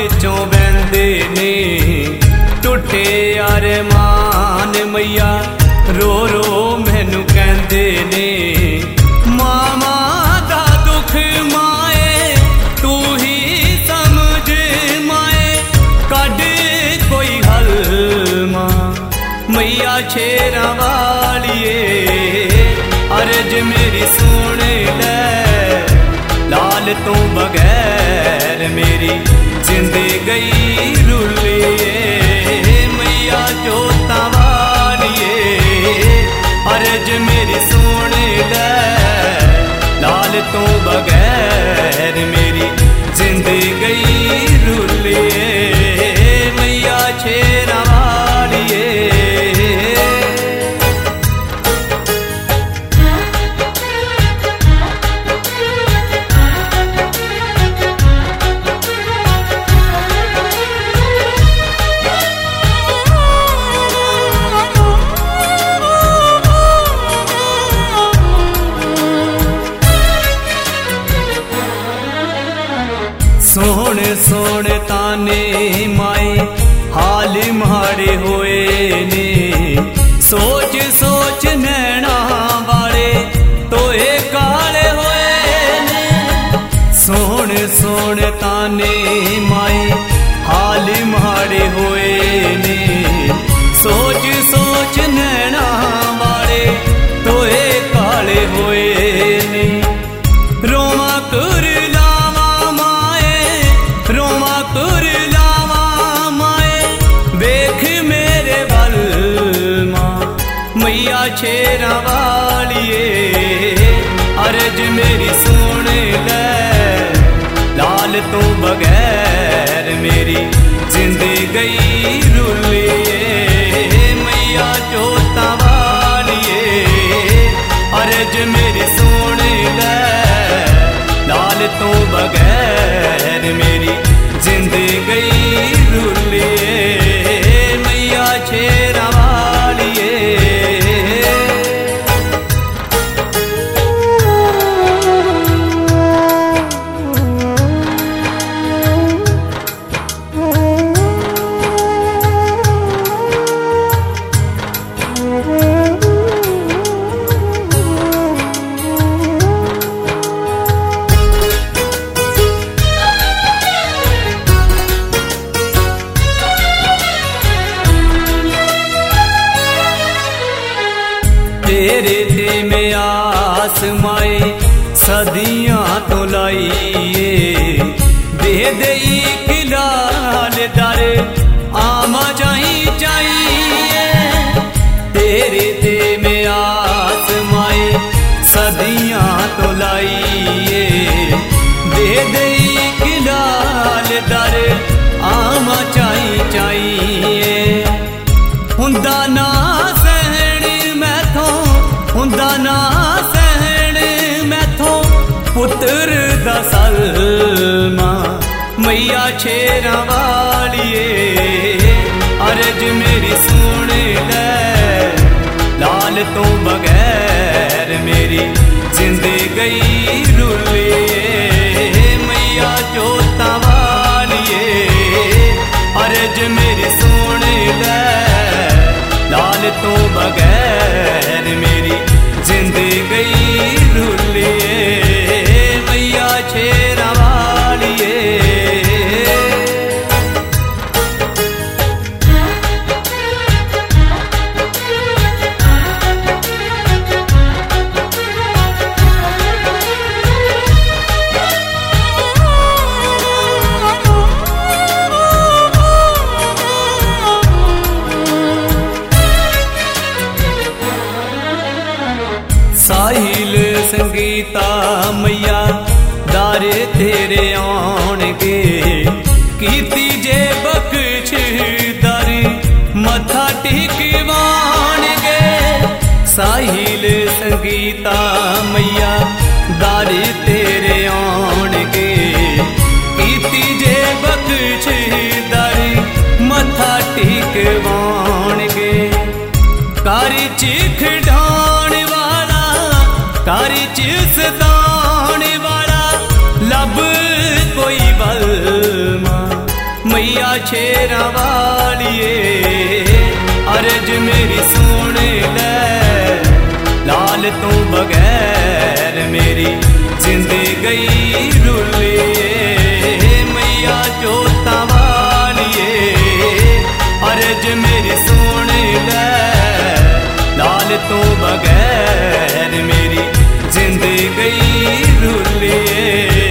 विचों बहंदे ने टुटे अरमान मैया रो रो मैनू कहंदे ने मामा दा दुख माए तू ही समझ माए कढ कोई हल मां मैया शेरां वालिए अर्ज मेरी सुन ले लाल तू बगैर मेरी जिंदगी रुलिए मैया जोता वालिए अर्ज मेरी सुन ले लाल तू बगैर मेरी जिंदगी रुलिए मैया शेरां वालिए। सोण सोण ताने माए हाल माड़े होए ने सोच सोच नैना वाले तोए काले होए ने सोण सोण ताने माए हाल माड़े होए ने सोच सोच नैना वाले तोए काले होए ने रोमा कर मैया शेरां वालिए अर्ज मेरी सुन ले लाल तू बगैर मेरी जिंदगी रुलिए मैया जोता वालिए अर्ज मेरी सुन ले लाल तू बगैर मेरी जिंदगी रुलिए मैया शेरां वालिए। तेरे ते में आस माए सदियां तो लाइए दे दई किलाल दर आमा जाई चाहिए तेरे ते में आस माए सदियां तो लाइए दे दई किलाल दर आमा चाई चाहिए हुंदा ना हुंदा ना सहन मैथों पुत्र दा सलमा मैया शेरां वालिए अर्ज मेरी सुन ले लाल तू बगैर मेरी जिंदगी रुलिए मैया जोता वालिए अर्ज मेरी सुन ले लाल तू बगैर मेरी जिंदगी रुलिए मैया शेरां वालिए। साहिल संगीता मैया दारे तेरे आउणगे कीती जे बख्श दर मथा टेकवाणगे साहिल संगीता मैया दारे तेरे आउणगे कीती जे बख्श दर मथा टेकवाणगे कारी चिख कारी चिस दाने वाला लब कोई मैया शेरा वालिए अर्ज मेरी सुन ले, लाल तू बगैर मेरी जिंदगी रुले। मैया जोता वालिए अर्ज मेरी सुन ले, लाल तू बगैर मेरी जिंदगी रुले।